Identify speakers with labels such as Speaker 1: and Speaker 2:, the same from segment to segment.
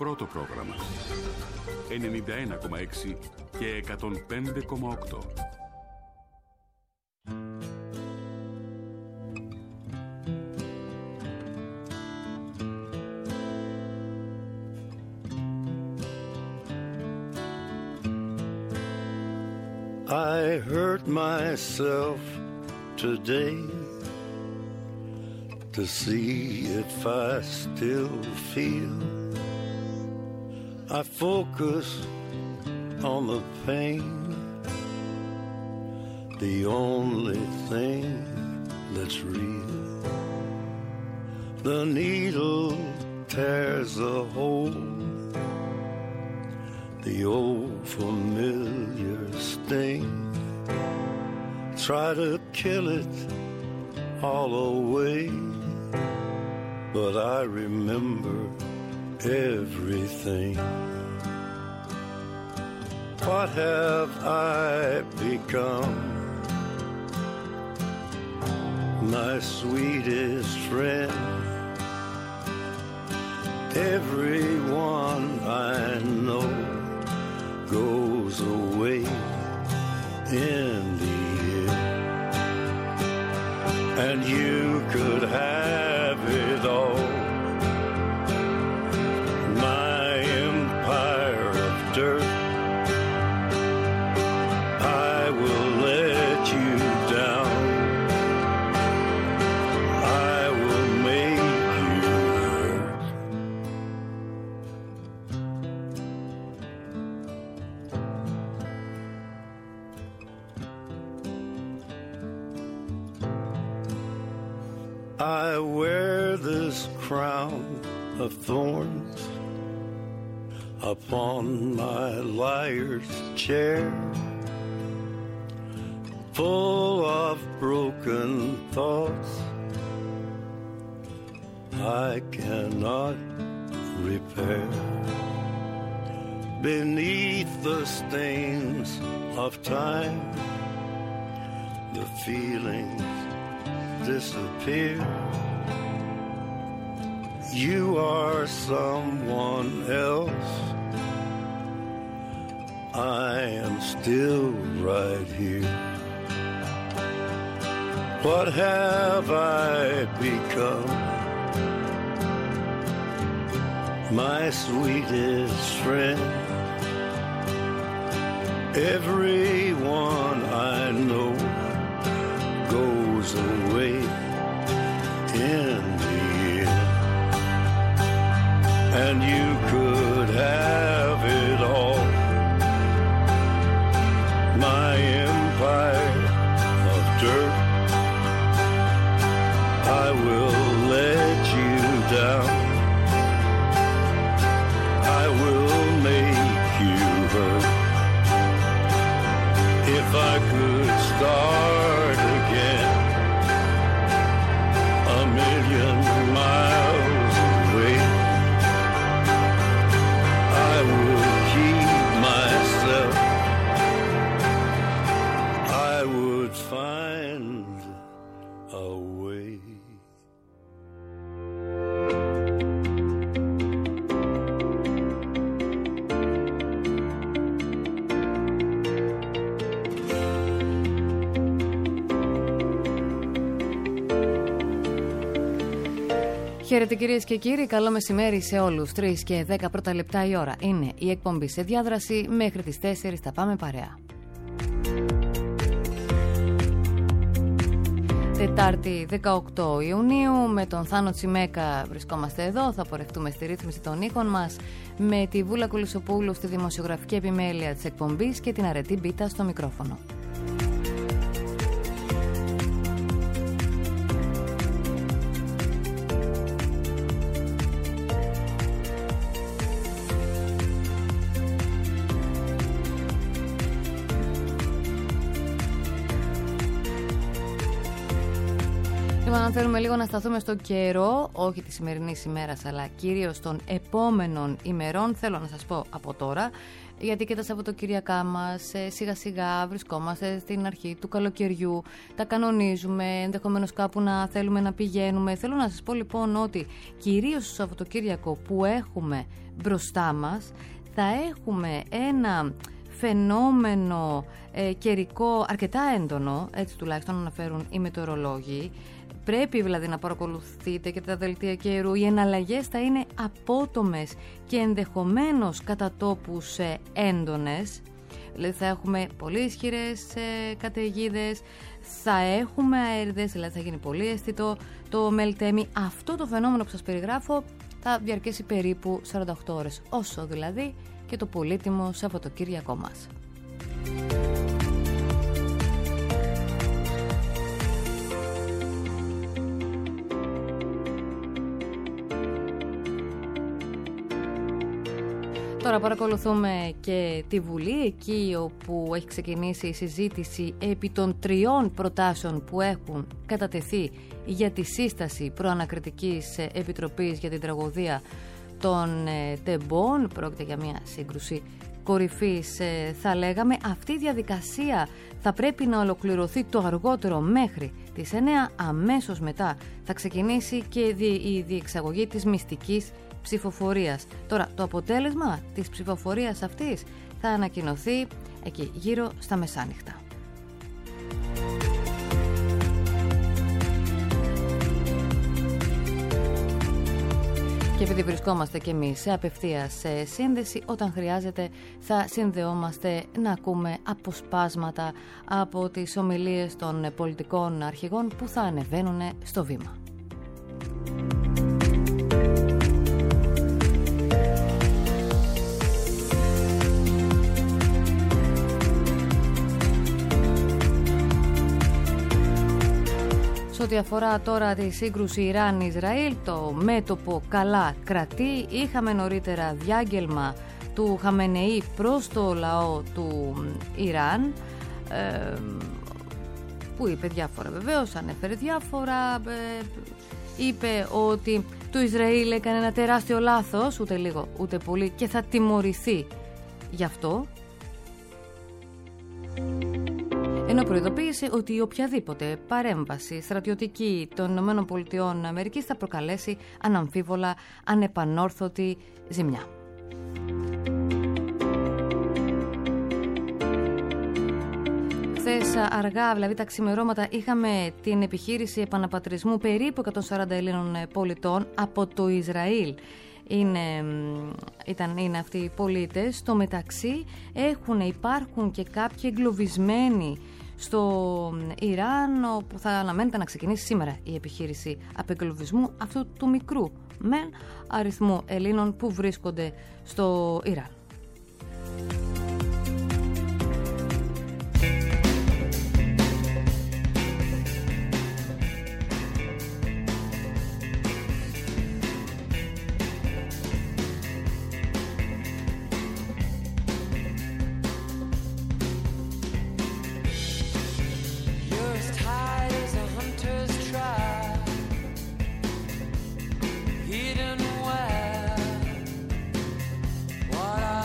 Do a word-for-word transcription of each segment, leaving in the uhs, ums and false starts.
Speaker 1: πρώτο πρόγραμμα. ενενήντα ένα κόμμα έξι και εκατόν πέντε κόμμα οκτώ.
Speaker 2: I hurt myself today to see if I still feel. I focus on the pain, the only thing that's real. The needle tears a hole, the old familiar sting. Try to kill it all away, but I remember everything. What have I become? My sweetest friend. Everyone I know goes away in the end, and you could have it all. My empire of dirt, I will let you down. I will make you hurt. I wear this crown of thorns upon my liar's chair, full of broken thoughts I cannot repair. Beneath the stains of time, the feelings disappear. You are someone else, I am still right here. What have I become? My sweetest friend. Everyone I know goes away in the end, and you could have it all. My empire of dirt, I will let you down. I will make you hurt. If I could start again, a million miles away, I would keep myself. I would find a way.
Speaker 3: Χαίρετε κυρίες και κύριοι, καλό μεσημέρι σε όλους. τρεις και δέκα πρώτα λεπτά η ώρα είναι η εκπομπή σε διάδραση. Μέχρι τις τέσσερις θα πάμε παρέα. Τετάρτη δεκαοκτώ Ιουνίου, με τον Θάνο Τσιμέκα βρισκόμαστε εδώ. Θα πορευτούμε στη ρύθμιση των ήχων μας, με τη Βούλα Κουλισοπούλου στη δημοσιογραφική επιμέλεια της εκπομπής και την Αρετή Μπίτα στο μικρόφωνο. Τώρα, αν θέλουμε λίγο να σταθούμε στο καιρό, όχι τη σημερινή ημέρα, αλλά κυρίως των επόμενων ημερών, θέλω να σας πω από τώρα, γιατί και τα Σαββατοκυριακά μας σιγά σιγά βρισκόμαστε στην αρχή του καλοκαιριού, τα κανονίζουμε, ενδεχομένως κάπου να θέλουμε να πηγαίνουμε. Θέλω να σας πω λοιπόν ότι κυρίως στο Σαββατοκύριακο που έχουμε μπροστά μας, θα έχουμε ένα φαινόμενο ε, καιρικό αρκετά έντονο, έτσι τουλάχιστον αναφέρουν οι μετεωρολόγοι. Πρέπει δηλαδή να παρακολουθείτε και τα δελτία καιρού. Οι εναλλαγές θα είναι απότομες και ενδεχομένως κατά τόπους ε, έντονες. Δηλαδή θα έχουμε πολύ ισχυρές ε, καταιγίδες, θα έχουμε αέριδες, δηλαδή θα γίνει πολύ αισθητό το μελτέμι. Αυτό το φαινόμενο που σας περιγράφω θα διαρκέσει περίπου σαράντα οκτώ ώρες, όσο δηλαδή και το πολύτιμο Σαββατοκύριακό μας. Τώρα παρακολουθούμε και τη Βουλή, εκεί όπου έχει ξεκινήσει η συζήτηση επί των τριών προτάσεων που έχουν κατατεθεί για τη σύσταση προανακριτικής επιτροπής για την τραγωδία των τεμπών. Πρόκειται για μια σύγκρουση κορυφής, θα λέγαμε. Αυτή η διαδικασία θα πρέπει να ολοκληρωθεί το αργότερο μέχρι τις εννέα. Αμέσως μετά θα ξεκινήσει και η διεξαγωγή της μυστικής ψηφοφορίας. Τώρα, το αποτέλεσμα της ψηφοφορίας αυτής θα ανακοινωθεί εκεί γύρω στα μεσάνυχτα. Και επειδή βρισκόμαστε και εμείς σε απευθείας σύνδεση, όταν χρειάζεται θα συνδεόμαστε να ακούμε αποσπάσματα από τις ομιλίες των πολιτικών αρχηγών που θα ανεβαίνουν στο βήμα. Ό,τι αφορά τώρα τη σύγκρουση Ιράν-Ισραήλ, το μέτωπο καλά κρατεί. Είχαμε νωρίτερα διάγγελμα του Χαμενεή προς το λαό του Ιράν, ε, που είπε διάφορα, βεβαίως ανέφερε διάφορα, ε, είπε ότι το Ισραήλ έκανε ένα τεράστιο λάθος, ούτε λίγο ούτε πολύ, και θα τιμωρηθεί γι' αυτό. Ενώ προειδοποίησε ότι οποιαδήποτε παρέμβαση στρατιωτική των ΗΠΑ θα προκαλέσει αναμφίβολα ανεπανόρθωτη ζημιά. Χθες αργά, δηλαδή τα ξημερώματα, είχαμε την επιχείρηση επαναπατρισμού περίπου εκατόν σαράντα Ελλήνων πολιτών από το Ισραήλ. Είναι, ήταν, είναι αυτοί οι πολίτες. Στο μεταξύ έχουν, υπάρχουν και κάποιοι εγκλωβισμένοι στο Ιράν, όπου θα αναμένεται να ξεκινήσει σήμερα η επιχείρηση απεγκλωβισμού αυτού του μικρού μεν αριθμού Ελλήνων που βρίσκονται στο Ιράν.
Speaker 4: What I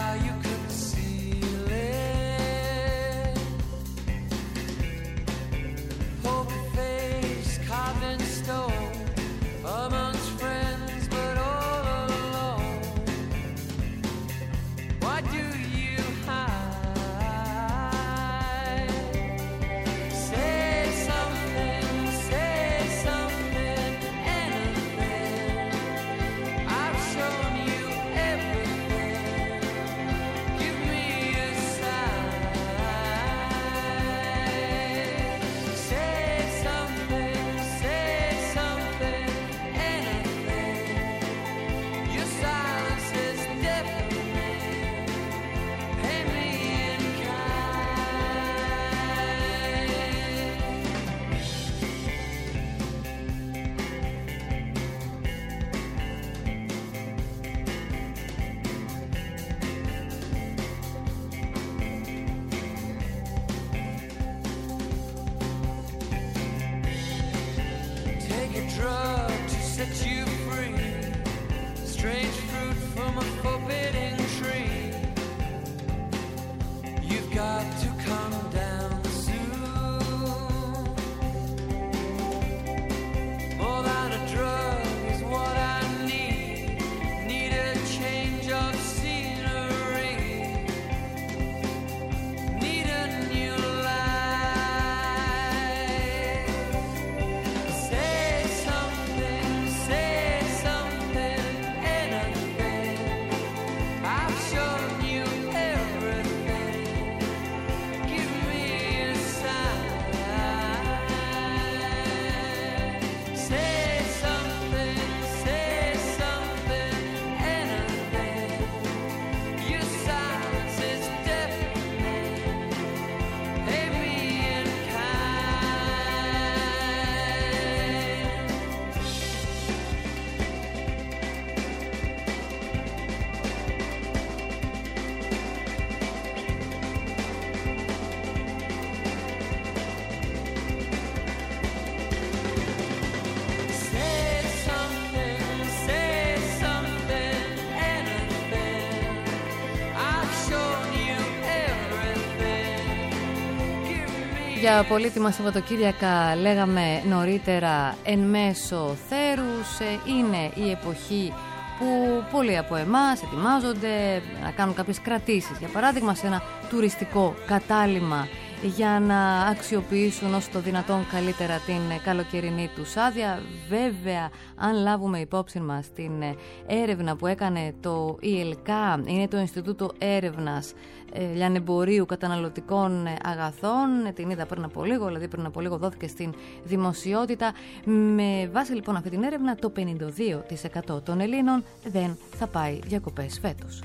Speaker 3: Για πολύτιμα Σαββατοκύριακα λέγαμε νωρίτερα εν μέσω θέρους. Είναι η εποχή που πολλοί από εμάς ετοιμάζονται να κάνουν κάποιες κρατήσεις, για παράδειγμα σε ένα τουριστικό κατάλημα, για να αξιοποιήσουν όσο το δυνατόν καλύτερα την καλοκαιρινή τους άδεια. Βέβαια, αν λάβουμε υπόψη μας την έρευνα που έκανε το ι ελ κέι έι, είναι το Ινστιτούτο Έρευνας Λιανεμπορίου Καταναλωτικών Αγαθών, την είδα πριν από λίγο, δηλαδή πριν από λίγο δόθηκε στην δημοσιότητα. Με βάση λοιπόν αυτή την έρευνα, το πενήντα δύο τοις εκατό των Ελλήνων δεν θα πάει διακοπές φέτος.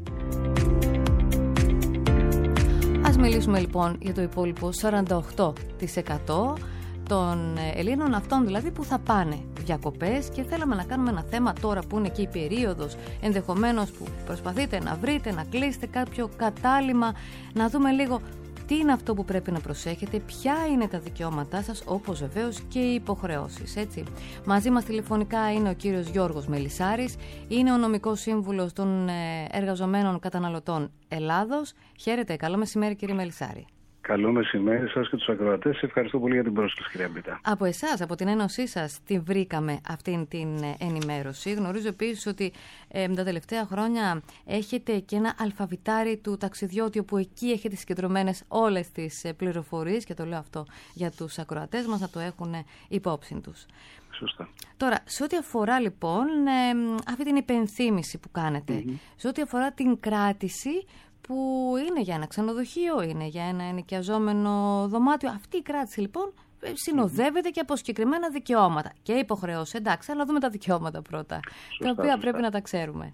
Speaker 3: Ας μιλήσουμε λοιπόν για το υπόλοιπο σαράντα οκτώ τοις εκατό των Ελλήνων, αυτών δηλαδή που θα πάνε διακοπές, και θέλαμε να κάνουμε ένα θέμα τώρα που είναι και η περίοδος ενδεχομένως που προσπαθείτε να βρείτε, να κλείσετε κάποιο κατάλημα, να δούμε λίγο τι είναι αυτό που πρέπει να προσέχετε, ποια είναι τα δικαιώματά σας, όπως βεβαίως και οι υποχρεώσεις, έτσι. Μαζί μας τηλεφωνικά είναι ο κύριος Γιώργος Μελισσάρης, είναι ο νομικός σύμβουλος των εργαζομένων καταναλωτών Ελλάδος. Χαίρετε, καλό μεσημέρι κύριε Μελισσάρη.
Speaker 4: Καλό μεσημέρι σας και τους ακροατές. Ευχαριστώ πολύ για την πρόσκληση, κυρία Μπίτα.
Speaker 3: Από εσάς, από την ένωσή σας, τη βρήκαμε αυτήν την ενημέρωση. Γνωρίζω επίσης ότι ε, τα τελευταία χρόνια έχετε και ένα αλφαβητάρι του ταξιδιώτη, όπου εκεί έχετε συγκεντρωμένες όλες τις πληροφορίες, και το λέω αυτό για τους ακροατές μας να το έχουν υπόψη τους.
Speaker 4: Σωστά.
Speaker 3: Τώρα, σε ό,τι αφορά λοιπόν ε, αυτή την υπενθύμηση που κάνετε, mm-hmm. σε ό,τι αφορά την κράτηση που είναι για ένα ξενοδοχείο, είναι για ένα ενοικιαζόμενο δωμάτιο, αυτή η κράτηση λοιπόν συνοδεύεται και από συγκεκριμένα δικαιώματα και υποχρεώσεις. Εντάξει, αλλά δούμε τα δικαιώματα πρώτα, σωστά, τα οποία σωστά. πρέπει να τα ξέρουμε.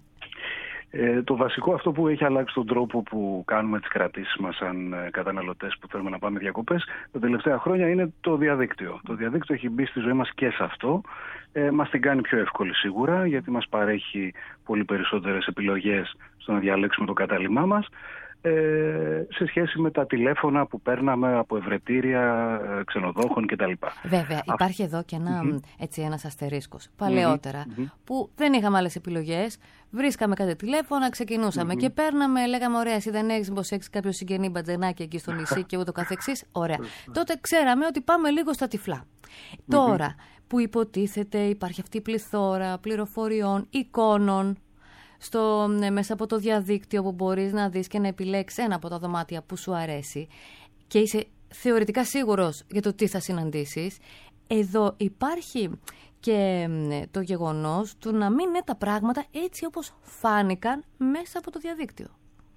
Speaker 4: Ε, το βασικό, αυτό που έχει αλλάξει τον τρόπο που κάνουμε τις κρατήσεις μας σαν καταναλωτές που θέλουμε να πάμε διακοπές τα τελευταία χρόνια, είναι το διαδίκτυο. Το διαδίκτυο έχει μπει στη ζωή μας και σε αυτό. Ε, μας την κάνει πιο εύκολη σίγουρα, γιατί μας παρέχει πολύ περισσότερες επιλογές στο να διαλέξουμε το κατάλημά μας, ε, σε σχέση με τα τηλέφωνα που παίρναμε από ευρετήρια ξενοδόχων κτλ.
Speaker 3: Βέβαια, υπάρχει εδώ και ένα, mm-hmm. έτσι, ένας αστερίσκος. Παλαιότερα, mm-hmm. που δεν είχαμε άλλες επιλογές, βρίσκαμε κάτι τηλέφωνα, ξεκινούσαμε mm-hmm. και παίρναμε, λέγαμε ωραία, εσύ δεν έχεις, μήπως έχεις κάποιο συγγενή μπατζενάκι εκεί στο νησί και ούτω καθεξής. Ωραία. Τότε ξέραμε ότι πάμε λίγο στα τυφλά. Mm-hmm. Τώρα που υποτίθεται υπάρχει αυτή η πληθώρα πληροφοριών, εικόνων, στο, μέσα από το διαδίκτυο, που μπορείς να δεις και να επιλέξεις ένα από τα δωμάτια που σου αρέσει και είσαι θεωρητικά σίγουρος για το τι θα συναντήσεις, εδώ υπάρχει και το γεγονός του να μην είναι τα πράγματα έτσι όπως φάνηκαν μέσα από το διαδίκτυο.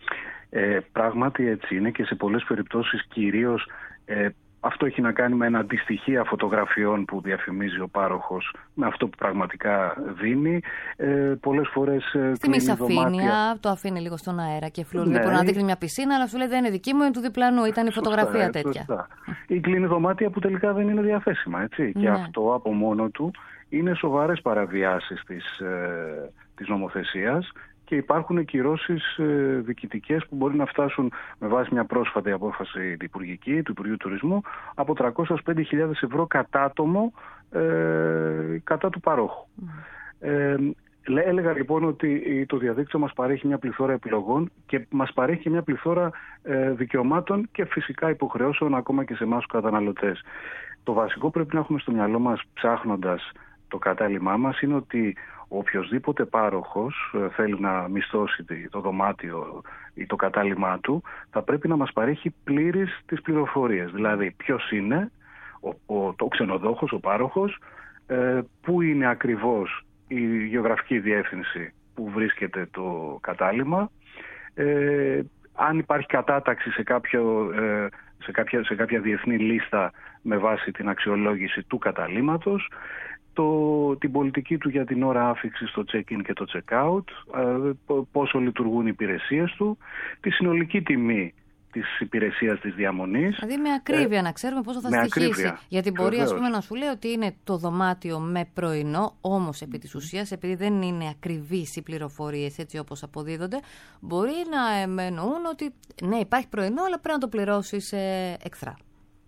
Speaker 4: Ε, πράγματι έτσι είναι, και σε πολλές περιπτώσεις κυρίως ε, αυτό έχει να κάνει με ένα αντιστοιχεία φωτογραφιών που διαφημίζει ο πάροχος με αυτό που πραγματικά δίνει. Ε, πολλές φορές ε,
Speaker 3: στη μισαφήνεια το αφήνει λίγο στον αέρα και φλουρδί, ναι, μπορεί να δείχνει μια πισίνα, αλλά σου λέει δεν είναι δική μου, είναι του διπλανού, ήταν η φωτογραφία σωστά, τέτοια. Σωστά.
Speaker 4: Ή κλείνει δωμάτια που τελικά δεν είναι διαθέσιμα, έτσι. Ναι. Και αυτό από μόνο του είναι σοβαρές παραβιάσεις της, ε, της νομοθεσίας. Και υπάρχουν κυρώσεις ε, διοικητικές που μπορεί να φτάσουν, με βάση μια πρόσφατη απόφαση υπουργική του Υπουργείου Τουρισμού, από τριακόσιες πέντε χιλιάδες ευρώ κατά άτομο ε, κατά του παρόχου. Mm. Ε, έλεγα λοιπόν ότι το διαδίκτυο μας παρέχει μια πληθώρα επιλογών και μας παρέχει και μια πληθώρα ε, δικαιωμάτων και φυσικά υποχρεώσεων ακόμα και σε εμάς τους καταναλωτές. Το βασικό πρέπει να έχουμε στο μυαλό μας ψάχνοντας το κατάλημά μας είναι ότι οποιοσδήποτε πάροχος θέλει να μισθώσει το δωμάτιο ή το κατάλημά του, θα πρέπει να μας παρέχει πλήρεις τις πληροφορίες. Δηλαδή ποιος είναι ο, ο, το ξενοδόχος, ο πάροχος, ε, πού είναι ακριβώς η γεωγραφική διεύθυνση που βρίσκεται το κατάλημα, ε, αν υπάρχει κατάταξη σε, κάποιο, ε, σε, κάποια, σε κάποια διεθνή λίστα με βάση την αξιολόγηση του καταλήματος, Το, την πολιτική του για την ώρα άφιξης στο check-in και το check-out, πόσο λειτουργούν οι υπηρεσίες του, τη συνολική τιμή της υπηρεσίας της διαμονής.
Speaker 3: Δηλαδή με ακρίβεια ε, να ξέρουμε πόσο θα στοιχήσει. Ακρίβεια. Γιατί μπορεί ας πούμε, να σου λέει ότι είναι το δωμάτιο με πρωινό, όμως επί της ουσίας, επειδή δεν είναι ακριβείς οι πληροφορίες έτσι όπως αποδίδονται, μπορεί να εννοούν ότι ναι, υπάρχει πρωινό, αλλά πρέπει να το πληρώσεις ε, εξτρά.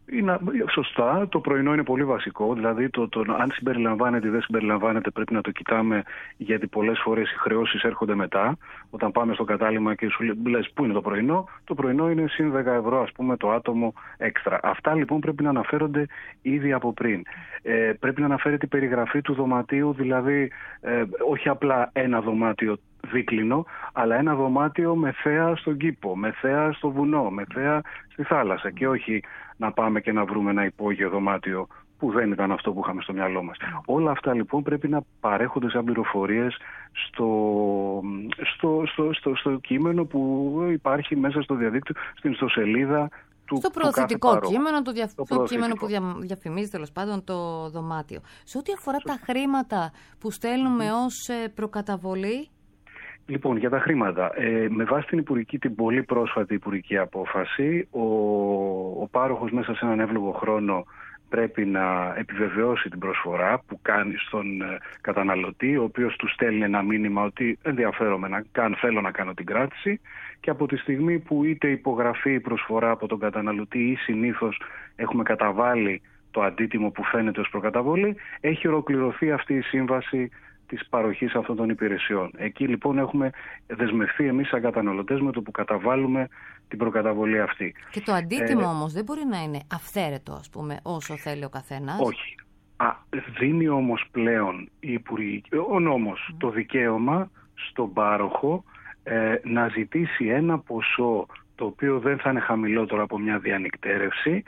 Speaker 4: Είναι, σωστά, το πρωινό είναι πολύ βασικό, δηλαδή το, το, αν συμπεριλαμβάνεται ή δεν συμπεριλαμβάνεται πρέπει να το κοιτάμε, γιατί πολλές φορές οι χρεώσεις έρχονται μετά. Όταν πάμε στο κατάλημα και σου λες πού είναι το πρωινό, το πρωινό είναι συν δέκα ευρώ ας πούμε το άτομο έξτρα. Αυτά λοιπόν πρέπει να αναφέρονται ήδη από πριν. Ε, πρέπει να αναφέρεται η περιγραφή του δωματίου, δηλαδή ε, όχι απλά ένα δωμάτιο δίκλινο, αλλά ένα δωμάτιο με θέα στον κήπο, με θέα στο βουνό, με θέα στη θάλασσα και όχι να πάμε και να βρούμε ένα υπόγειο δωμάτιο που δεν ήταν αυτό που είχαμε στο μυαλό μας. Όλα αυτά λοιπόν πρέπει να παρέχονται σαν πληροφορίες στο, στο, στο, στο, στο κείμενο που υπάρχει μέσα στο διαδίκτυο, στην ιστοσελίδα του,
Speaker 3: στο προωθητικό κείμενο, το, δια...
Speaker 4: το
Speaker 3: το κείμενο που δια... διαφημίζει τέλος πάντων το δωμάτιο. Σε ό,τι αφορά τα χρήματα που στέλνουμε mm. ως προκαταβολή.
Speaker 4: Λοιπόν, για τα χρήματα. Ε, με βάση την, υπουργική, την πολύ πρόσφατη υπουργική απόφαση, ο, ο πάροχος μέσα σε έναν εύλογο χρόνο πρέπει να επιβεβαιώσει την προσφορά που κάνει στον ε, καταναλωτή, ο οποίος του στέλνει ένα μήνυμα ότι ενδιαφέρομαι να κάνω, θέλω να κάνω την κράτηση, και από τη στιγμή που είτε υπογραφεί η προσφορά από τον καταναλωτή ή συνήθως έχουμε καταβάλει το αντίτιμο που φαίνεται ως προκαταβολή, έχει ολοκληρωθεί αυτή η σύμβαση της παροχής αυτών των υπηρεσιών. Εκεί λοιπόν έχουμε δεσμευθεί εμείς σαν καταναλωτές με το που καταβάλουμε την προκαταβολή αυτή.
Speaker 3: Και το αντίτιμο ε, όμως δεν μπορεί να είναι αυθαίρετο, ας πούμε, όσο θέλει ο καθένας.
Speaker 4: Όχι. Α, δίνει όμως πλέον η Υπουργική, ο νόμος mm. το δικαίωμα στον πάροχο ε, να ζητήσει ένα ποσό το οποίο δεν θα είναι χαμηλότερο από μια διανυκτέρευση.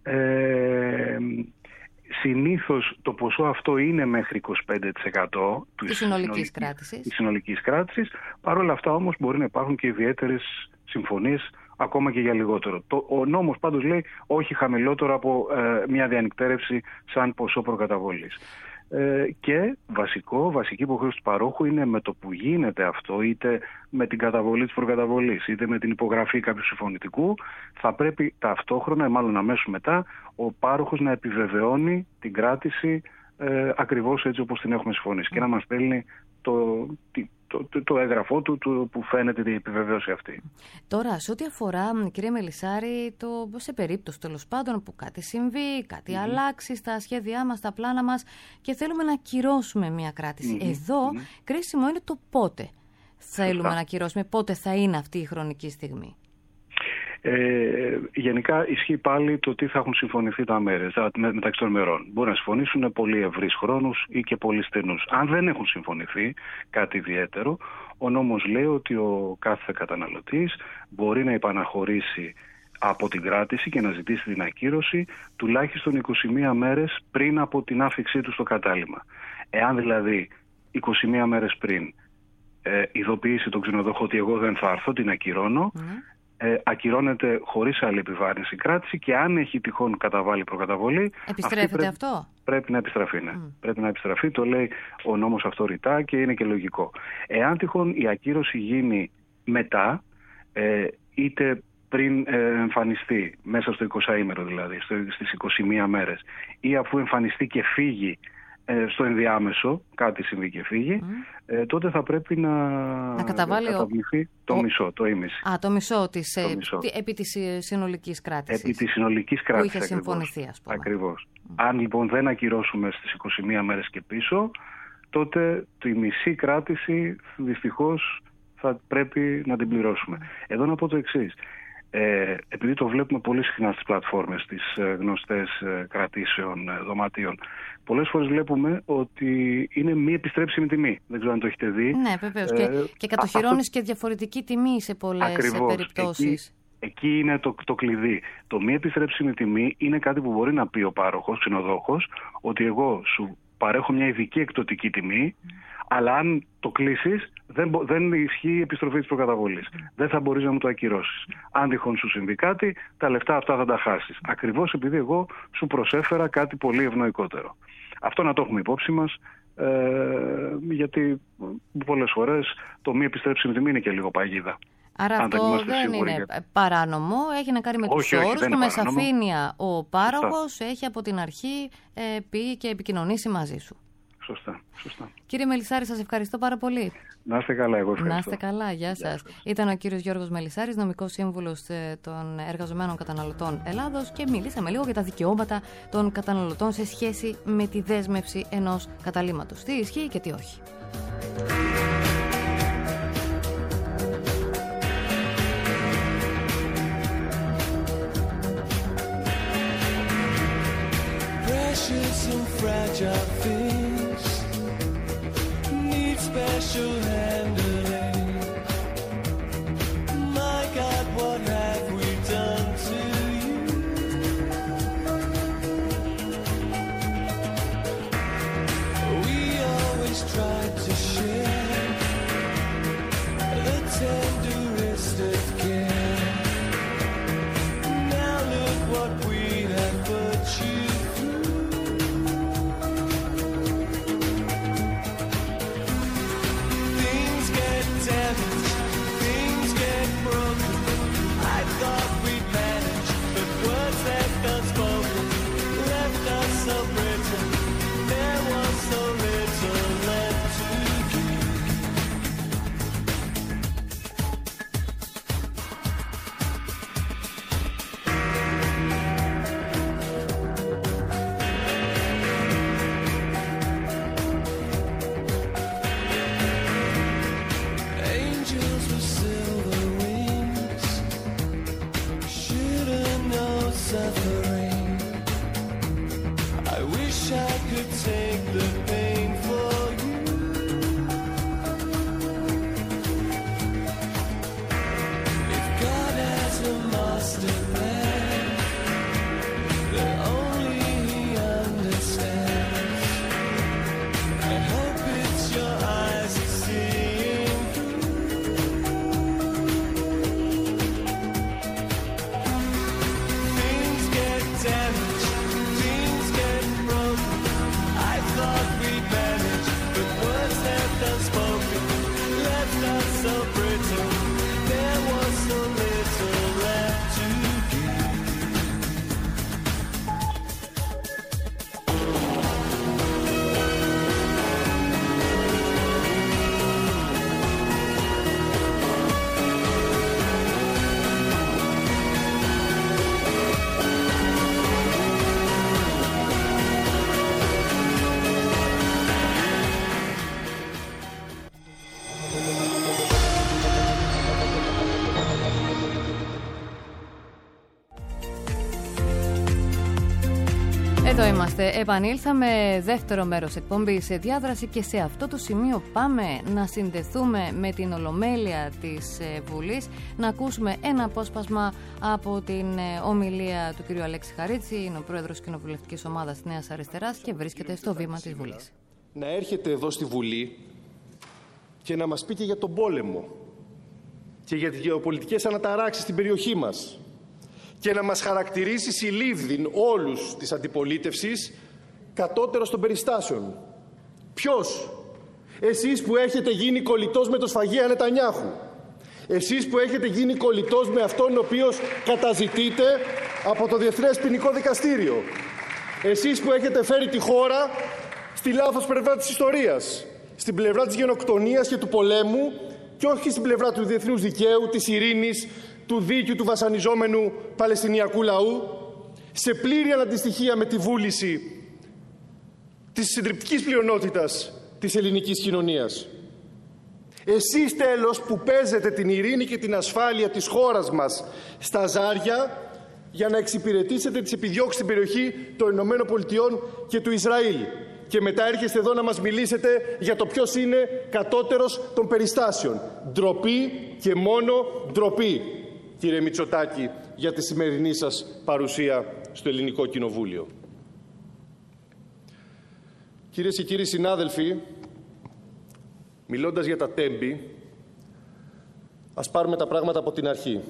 Speaker 4: Ε, Συνήθως το ποσό αυτό είναι μέχρι είκοσι πέντε τοις εκατό
Speaker 3: της συνολικής κράτησης.
Speaker 4: Της συνολικής κράτησης. Παρ' όλα αυτά όμως μπορεί να υπάρχουν και ιδιαίτερες συμφωνίες ακόμα και για λιγότερο. Το, ο νόμος πάντως λέει όχι χαμηλότερο από ε, μια διανυκτέρευση σαν ποσό προκαταβολής. Ε, και βασικό, βασική υποχρέωση του παρόχου είναι με το που γίνεται αυτό, είτε με την καταβολή της προκαταβολής, είτε με την υπογραφή κάποιου συμφωνητικού, θα πρέπει ταυτόχρονα, μάλλον αμέσως μετά, ο πάροχος να επιβεβαιώνει την κράτηση ε, ακριβώς έτσι όπως την έχουμε συμφωνήσει mm. και να μας στέλνει το, το, το, το έγγραφό του, του που φαίνεται την επιβεβαίωση αυτή.
Speaker 3: Τώρα, σε ό,τι αφορά, κύριε Μελισσάρη, το, σε περίπτωση τέλος πάντων που κάτι συμβεί, κάτι mm-hmm. αλλάξει στα σχέδιά μας, στα πλάνα μας και θέλουμε να ακυρώσουμε μια κράτηση. Mm-hmm. Εδώ mm-hmm. κρίσιμο είναι το πότε θέλουμε Σωστά. να ακυρώσουμε, πότε θα είναι αυτή η χρονική στιγμή.
Speaker 4: Ε, γενικά ισχύει πάλι το τι θα έχουν συμφωνηθεί τα μέρες με, μεταξύ των μερών. Μπορεί να συμφωνήσουν πολύ ευρύς χρόνους ή και πολύ στενούς. Αν δεν έχουν συμφωνηθεί κάτι ιδιαίτερο, ο νόμος λέει ότι ο κάθε καταναλωτής μπορεί να υπαναχωρήσει από την κράτηση και να ζητήσει την ακύρωση τουλάχιστον είκοσι μία μέρες πριν από την άφιξή του στο κατάλημα. Εάν δηλαδή είκοσι μία μέρες πριν ε, ειδοποιήσει τον ξενοδοχό ότι εγώ δεν θα έρθω, την ακυρώνω, mm. Ε, ακυρώνεται χωρίς άλλη επιβάρυνση κράτηση και αν έχει τυχόν καταβάλει προκαταβολή.
Speaker 3: Επιστρέφεται
Speaker 4: πρέπει,
Speaker 3: αυτό?
Speaker 4: Πρέπει να επιστραφεί, ναι. Mm. Πρέπει να επιστραφεί, το λέει ο νόμος αυτό ρητά και είναι και λογικό. Εάν τυχόν η ακύρωση γίνει μετά, ε, είτε πριν ε, εμφανιστεί, μέσα στο εικοσαήμερο δηλαδή, στις είκοσι μία μέρες, ή αφού εμφανιστεί και φύγει στο ενδιάμεσο, κάτι συμβεί και φύγει, mm. ε, τότε θα πρέπει να,
Speaker 3: να καταβληθεί
Speaker 4: το
Speaker 3: ο...
Speaker 4: μισό, το ίμιση.
Speaker 3: Α, το μισό, της,
Speaker 4: το μισό.
Speaker 3: Ε, επί της συνολικής κράτησης.
Speaker 4: Επί της συνολικής κράτησης,
Speaker 3: που είχε συμφωνηθεί, ας πούμε.
Speaker 4: Ακριβώς. Mm. Αν λοιπόν δεν ακυρώσουμε στις είκοσι μία μέρες και πίσω, τότε τη μισή κράτηση δυστυχώς θα πρέπει να την πληρώσουμε. Mm. Εδώ να πω το εξής. Ε, επειδή το βλέπουμε πολύ συχνά στις πλατφόρμες, στις ε, γνωστές ε, κρατήσεων ε, δωματίων, πολλές φορές βλέπουμε ότι είναι μη επιστρέψιμη τιμή. Δεν ξέρω αν το έχετε δει.
Speaker 3: Ναι, βεβαίως. Ε, και, και κατοχυρώνεις αυτό... και διαφορετική τιμή σε πολλές Ακριβώς. περιπτώσεις.
Speaker 4: Εκεί, εκεί είναι το, το κλειδί. Το μη επιστρέψιμη τιμή είναι κάτι που μπορεί να πει ο πάροχος, ξενοδόχος, ότι εγώ σου παρέχω μια ειδική εκπτωτική τιμή, mm. αλλά αν το κλείσεις, δεν, δεν ισχύει η επιστροφή της προκαταβολής. Mm. Δεν θα μπορείς να μου το ακυρώσεις. Mm. Αν τυχόν σου συμβεί κάτι, τα λεφτά αυτά θα τα χάσεις. Ακριβώς επειδή εγώ σου προσέφερα κάτι πολύ ευνοϊκότερο. Αυτό να το έχουμε υπόψη μας, ε, γιατί πολλές φορές το μη επιστρέψιμη τιμή είναι και λίγο παγίδα.
Speaker 3: Άρα αν αυτό δεν είναι για... παράνομο, έχει να κάνει με τους όρους που με σαφήνεια ο πάροχος έχει από την αρχή ε, πει και επικοινωνήσει μαζί σου.
Speaker 4: Σωστά, σωστά.
Speaker 3: Κύριε Μελισσάρη, σας ευχαριστώ πάρα πολύ.
Speaker 4: Να είστε καλά, εγώ ευχαριστώ.
Speaker 3: Να είστε καλά, γεια σας. Ήταν ο κύριος Γιώργος Μελισσάρης, νομικός σύμβουλος των εργαζομένων καταναλωτών Ελλάδος, και μιλήσαμε λίγο για τα δικαιώματα των καταναλωτών σε σχέση με τη δέσμευση ενός καταλύματος. Τι ισχύει και τι όχι.
Speaker 5: Some fragile things need special handling. My God, what have we done to you? We always tried to share the tenderest of care. Now look what we have put you.
Speaker 3: Εδώ είμαστε. Επανήλθαμε, δεύτερο μέρος εκπομπής σε διάδραση, και σε αυτό το σημείο πάμε να συνδεθούμε με την Ολομέλεια της Βουλής, να ακούσουμε ένα απόσπασμα από την ομιλία του κ. Αλέξη Χαρίτση. Είναι ο πρόεδρος της Κοινοβουλευτικής Ομάδας Νέας Αριστεράς και βρίσκεται στο βήμα της Βουλής.
Speaker 6: Να έρχεται εδώ στη Βουλή και να μας πει και για τον πόλεμο και για τις γεωπολιτικές αναταράξεις στην περιοχή μας, και να μας χαρακτηρίσει συλλήβδιν όλους της αντιπολίτευσης κατώτερος των περιστάσεων. Ποιος? Εσείς που έχετε γίνει κολλητός με το σφαγέα Νετανιάχου. Εσείς που έχετε γίνει κολλητός με αυτόν ο οποίος καταζητείτε από το Διεθνές Ποινικό Δικαστήριο. Εσείς που έχετε φέρει τη χώρα στη λάθος πλευρά της ιστορίας, στην πλευρά της γενοκτονίας και του πολέμου, και όχι στην πλευρά του διεθνούς δικαίου, της ειρήνης, του δίκαιου του βασανιζόμενου Παλαιστινιακού λαού, σε πλήρη αναντιστοιχεία με τη βούληση της συντριπτικής πλειονότητας της ελληνικής κοινωνίας. Εσείς τέλος που παίζετε την ειρήνη και την ασφάλεια της χώρας μας στα ζάρια για να εξυπηρετήσετε τις επιδιώξεις στην περιοχή των Ηνωμένων Πολιτειών και του Ισραήλ. Και μετά έρχεστε εδώ να μας μιλήσετε για το ποιος είναι κατώτερος των περιστάσεων. Ντροπή και μόνο ντροπή, κύριε Μητσοτάκη, για τη σημερινή σας παρουσία στο Ελληνικό Κοινοβούλιο. Κυρίες και κύριοι συνάδελφοι, μιλώντας για τα τέμπη, ας πάρουμε τα πράγματα από την αρχή.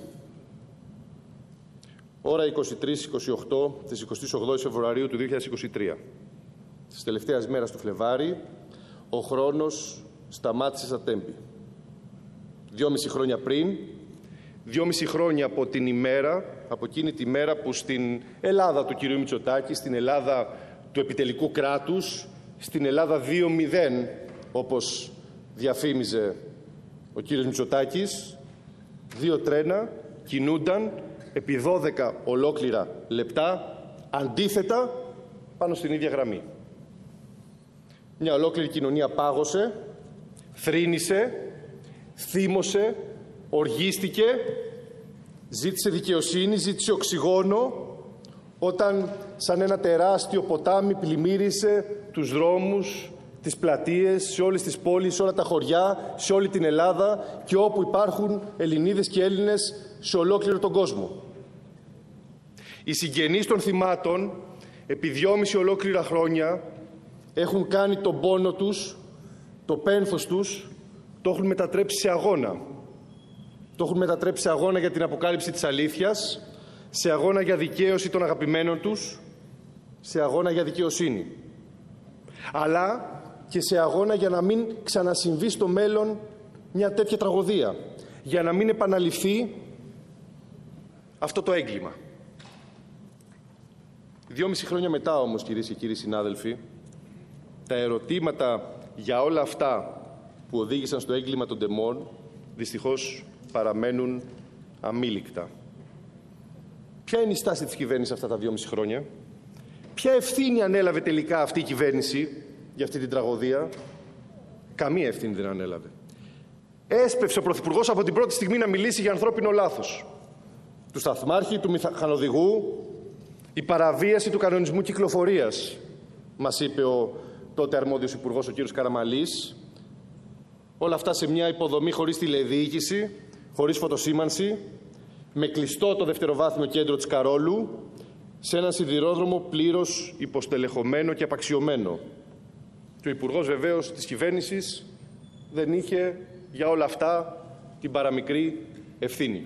Speaker 6: Ώρα είκοσι τρεις είκοσι οκτώ της εικοστής ογδόης Φεβρουαρίου του δύο χιλιάδες είκοσι τρία. Της τελευταίας μέρας του Φλεβάρη, ο χρόνος σταμάτησε στα τέμπη. Δυόμιση χρόνια πριν, δυόμιση χρόνια από την ημέρα, από εκείνη τη μέρα που στην Ελλάδα του κ. Μητσοτάκη, στην Ελλάδα του επιτελικού κράτους, στην Ελλάδα δύο μηδέν, όπως διαφήμιζε ο κύριος Μητσοτάκης, δύο τρένα κινούνταν επί δώδεκα ολόκληρα λεπτά αντίθετα πάνω στην ίδια γραμμή. Μια ολόκληρη κοινωνία πάγωσε, θρήνησε, θύμωσε, οργίστηκε, ζήτησε δικαιοσύνη, ζήτησε οξυγόνο, όταν σαν ένα τεράστιο ποτάμι πλημμύρισε τους δρόμους, τις πλατείες, σε όλες τις πόλεις, σε όλα τα χωριά, σε όλη την Ελλάδα και όπου υπάρχουν Ελληνίδες και Έλληνες σε ολόκληρο τον κόσμο. Οι συγγενείς των θυμάτων επί δυόμιση ολόκληρα χρόνια έχουν κάνει τον πόνο τους, το πένθος τους, το έχουν μετατρέψει σε αγώνα. Το έχουν μετατρέψει σε αγώνα για την αποκάλυψη της αλήθειας, σε αγώνα για δικαίωση των αγαπημένων τους, σε αγώνα για δικαιοσύνη. Αλλά και σε αγώνα για να μην ξανασυμβεί στο μέλλον μια τέτοια τραγωδία, για να μην επαναληφθεί αυτό το έγκλημα. Δυόμιση χρόνια μετά όμως, κυρίες και κύριοι συνάδελφοι, τα ερωτήματα για όλα αυτά που οδήγησαν στο έγκλημα των τεμών δυστυχώς παραμένουν αμήλικτα. Ποια είναι η στάση της κυβέρνησης αυτά τα δυόμιση χρόνια? Ποια ευθύνη ανέλαβε τελικά αυτή η κυβέρνηση για αυτή την τραγωδία? Καμία ευθύνη δεν ανέλαβε. Έσπευσε ο Πρωθυπουργός από την πρώτη στιγμή να μιλήσει για ανθρώπινο λάθος του σταθμάρχη, του μηχανοδηγού, η παραβίαση του κανονισμού κυκλοφορίας, μας είπε ο τότε αρμόδιος υπουργός, ο κύριος Καραμαλής. Όλα αυτά σε μια υποδομή χωρίς τηλεδιοίκηση, χωρίς φωτοσήμανση, με κλειστό το δευτεροβάθμιο κέντρο της Καρόλου, σε έναν σιδηρόδρομο πλήρως υποστελεχωμένο και απαξιωμένο. Και ο υπουργός βεβαίως της κυβέρνησης δεν είχε για όλα αυτά την παραμικρή ευθύνη.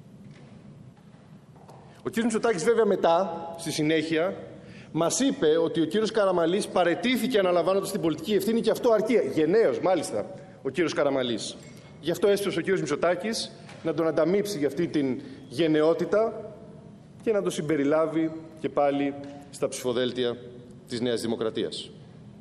Speaker 6: Ο κύριος Μητσοτάκης βέβαια μετά, στη συνέχεια, μας είπε ότι ο κύριος Καραμαλής παραιτήθηκε αναλαμβάνοντας την πολιτική ευθύνη και αυτό αρκεί. Γενναίος μάλιστα ο κύριος Καραμαλής. Γι' αυτό έσπευσε ο κύριος Μητσοτάκης να τον ανταμείψει για αυτή την γενναιότητα και να τον συμπεριλάβει και πάλι στα ψηφοδέλτια της Νέας Δημοκρατίας.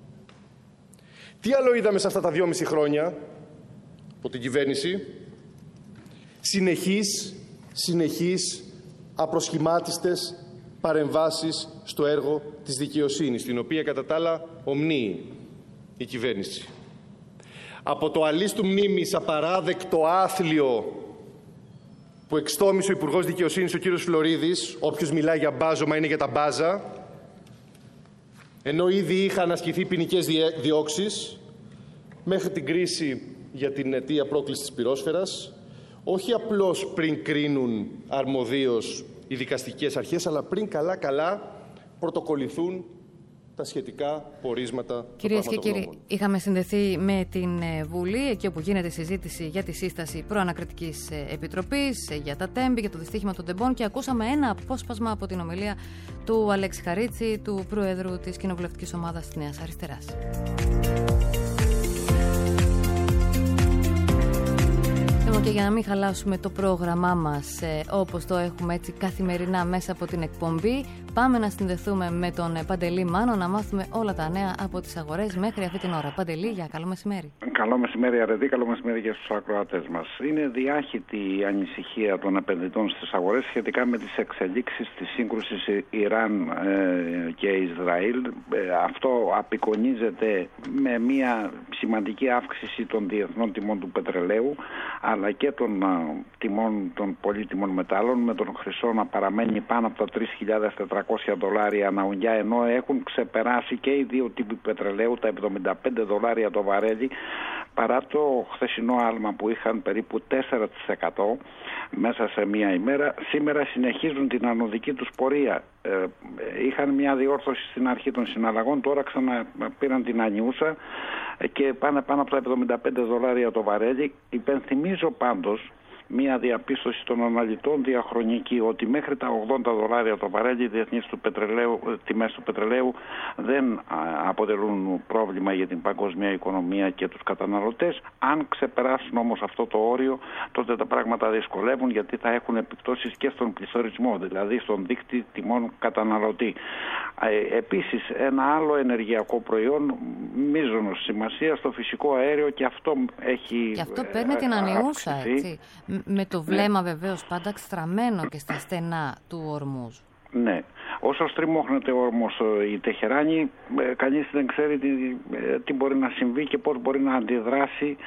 Speaker 6: Τι άλλο είδαμε σε αυτά τα δυόμιση χρόνια από την κυβέρνηση? Συνεχείς, συνεχείς απροσχημάτιστες παρεμβάσεις στο έργο της δικαιοσύνης, την οποία κατά τα άλλα ομνύει η κυβέρνηση. Από το αλής του μνήμης απαράδεκτο άθλιο που εξτόμησε ο Υπουργός Δικαιοσύνης, ο κύριος Φλωρίδης, όποιος μιλάει για μπάζωμα είναι για τα μπάζα, ενώ ήδη είχαν ασκηθεί ποινικές διώξεις, μέχρι την κρίση για την αιτία πρόκληση της πυρόσφαιρας, όχι απλώς πριν κρίνουν αρμοδίως οι δικαστικές αρχές, αλλά πριν καλά-καλά πρωτοκολληθούν τα σχετικά πορίσματα.
Speaker 3: Κυρίες και κύριοι, είχαμε συνδεθεί με την Βουλή, εκεί όπου γίνεται συζήτηση για τη σύσταση προανακριτικής επιτροπής, για τα τέμπη, για το δυστύχημα των τεμπών και ακούσαμε ένα απόσπασμα από την ομιλία του Αλέξη Χαρίτση, του Προέδρου της Κοινοβουλευτικής Ομάδας της Νέας Αριστεράς. Και για να μην χαλάσουμε το πρόγραμμά μας ε, όπως το έχουμε έτσι καθημερινά μέσα από την εκπομπή, πάμε να συνδεθούμε με τον Παντελή Μάνο να μάθουμε όλα τα νέα από τις αγορές μέχρι αυτή την ώρα. Παντελή, για καλό μεσημέρι.
Speaker 7: Καλό μεσημέρι Αρετή, καλό μεσημέρι και στους ακροατές μας. Είναι διάχυτη η ανησυχία των επενδυτών στις αγορές σχετικά με τις εξελίξεις της σύγκρουσης Ιράν ε, και Ισραήλ. Ε, αυτό απεικονίζεται με μια σημαντική αύξηση των διεθνών τιμών του πετρελαίου, αλλά και των α, τιμών των πολύτιμων μετάλλων, με τον χρυσό να παραμένει πάνω από τα τρεις χιλιάδες τετρακόσια δολάρια ανά ουγγιά, ενώ έχουν ξεπεράσει και οι δύο τύποι πετρελαίου τα εβδομήντα πέντε δολάρια το βαρέλι, παρά το χθεσινό άλμα που είχαν περίπου τέσσερα τοις εκατό μέσα σε μία ημέρα. Σήμερα συνεχίζουν την ανωδική τους πορεία. Ε, είχαν μια διόρθωση στην αρχή των συναλλαγών, τώρα ξαναπήραν την ανιούσα και πάνε πάνω από τα εβδομήντα πέντε δολάρια το βαρέλι. Υπενθυμίζω πάντως μια διαπίστωση των αναλυτών διαχρονική ότι μέχρι τα ογδόντα δολάρια το βαρέλι οι διεθνείς του πετρελαίου, τιμές του πετρελαίου δεν αποτελούν πρόβλημα για την παγκόσμια οικονομία και τους καταναλωτές. Αν ξεπεράσουν όμως αυτό το όριο, τότε τα πράγματα δυσκολεύουν, γιατί θα έχουν επιπτώσεις και στον πληθωρισμό, δηλαδή στον δείκτη τιμών καταναλωτή. Ε, επίσης, ένα άλλο ενεργειακό προϊόν μείζωνος σημασία στο φυσικό αέριο, και αυτό έχει
Speaker 3: Και αυτό παίρνει την ανιούσα, έτσι. Με το βλέμμα ναι. βεβαίως πάντα στραμμένο και στα στενά του Ορμούζ.
Speaker 7: Ναι. Όσο στριμώχνεται ο όρμος η Τεχεράνη, κανείς δεν ξέρει τι, τι μπορεί να συμβεί και πώς μπορεί να αντιδράσει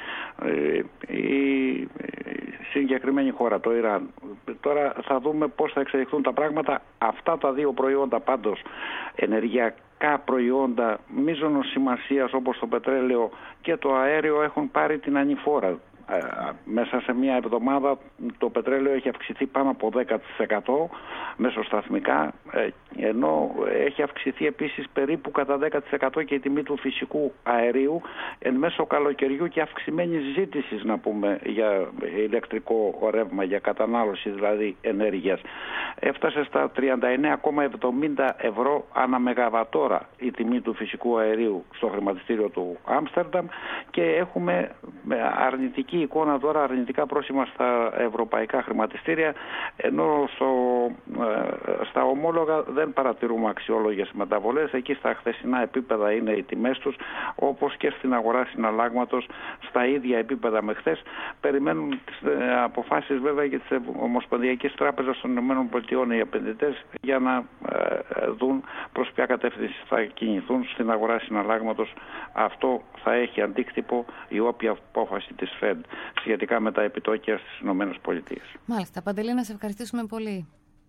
Speaker 7: η συγκεκριμένη χώρα, το Ιράν. Τώρα θα δούμε πώς θα εξελιχθούν τα πράγματα. Αυτά τα δύο προϊόντα πάντως, ενεργειακά προϊόντα μείζωνος σημασίας όπως το πετρέλαιο και το αέριο, έχουν πάρει την ανηφόρα. Μέσα σε μια εβδομάδα το πετρέλαιο έχει αυξηθεί πάνω από δέκα τοις εκατό μεσοσταθμικά, ενώ έχει αυξηθεί επίσης περίπου κατά δέκα τοις εκατό και η τιμή του φυσικού αερίου εν μέσω καλοκαιριού και αυξημένης ζήτησης, να πούμε, για ηλεκτρικό ρεύμα, για κατανάλωση δηλαδή ενέργειας. Έφτασε στα τριάντα εννέα κόμμα εβδομήντα ευρώ ανά μεγαβατόρα η τιμή του φυσικού αερίου στο χρηματιστήριο του Άμστερνταμ, και έχουμε αρνητική εικόνα τώρα, αρνητικά πρόσημα στα ευρωπαϊκά χρηματιστήρια, ενώ στο, στα ομόλογα δεν παρατηρούμε αξιόλογες μεταβολές. Εκεί στα χθεσινά επίπεδα είναι οι τιμές τους, όπως και στην αγορά συναλλάγματος στα ίδια επίπεδα με χθες. Περιμένουν τις αποφάσεις βέβαια και τις Ομοσπονδιακές Τράπεζες των ΗΠΑ οι επενδυτές, για να ε, δουν προς ποια κατεύθυνση θα κινηθούν στην αγορά συναλλάγματος. Αυτό θα έχει αντίκτυπο η όποια απόφαση της Fed σχετικά με τα επιτόκια στις ΗΠΑ.
Speaker 3: Μάλιστα. Παντελή, να σε ευχαριστήσουμε πολύ.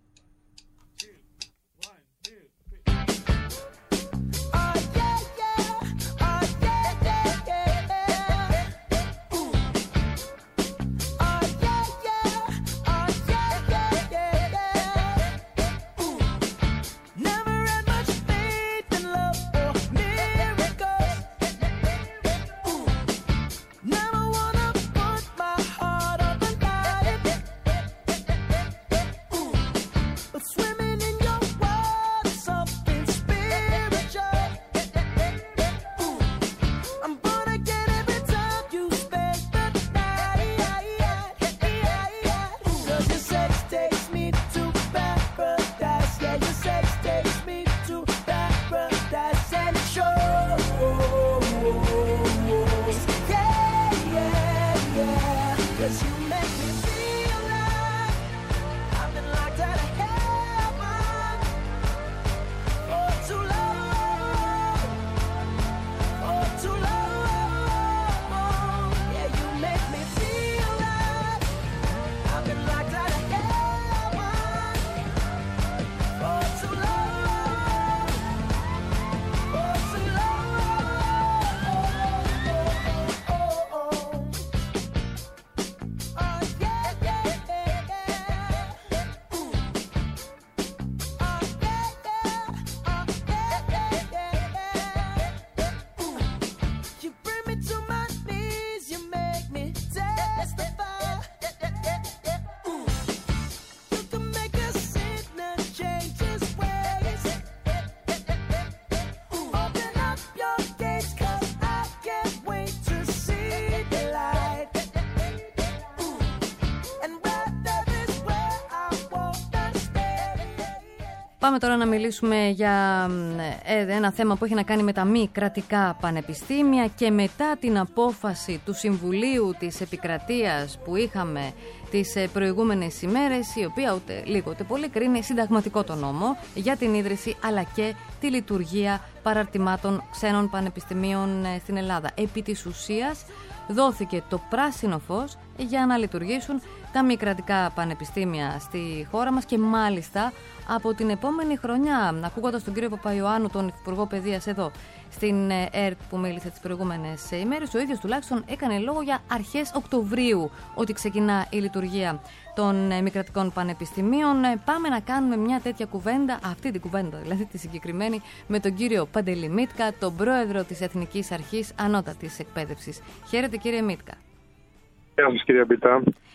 Speaker 3: Πάμε τώρα να μιλήσουμε για ένα θέμα που έχει να κάνει με τα μη κρατικά πανεπιστήμια, και μετά την απόφαση του Συμβουλίου της Επικρατείας που είχαμε τις προηγούμενες ημέρες, η οποία ούτε λίγο ούτε πολύ κρίνει συνταγματικό το νόμο για την ίδρυση αλλά και τη λειτουργία παραρτημάτων ξένων πανεπιστημίων στην Ελλάδα. Επί της ουσίας δόθηκε το πράσινο φως για να λειτουργήσουν τα μη κρατικά πανεπιστήμια στη χώρα μας, και μάλιστα από την επόμενη χρονιά. Ακούγοντας τον κύριο Παπαϊωάννου, τον Υπουργό Παιδείας εδώ στην ΕΡΤ που μίλησε τις προηγούμενες ημέρες, ο ίδιος τουλάχιστον έκανε λόγο για αρχές Οκτωβρίου ότι ξεκινά η λειτουργία των μη κρατικών πανεπιστημίων. Πάμε να κάνουμε μια τέτοια κουβέντα, αυτή την κουβέντα δηλαδή τη συγκεκριμένη, με τον κύριο Παντελή Μίτκα, τον πρόεδρο της Εθνικής Αρχής Ανώτατης Εκπαίδευσης. Χαίρετε κύριε Μίτκα.
Speaker 8: Γεια σας κύριε Μπιτά.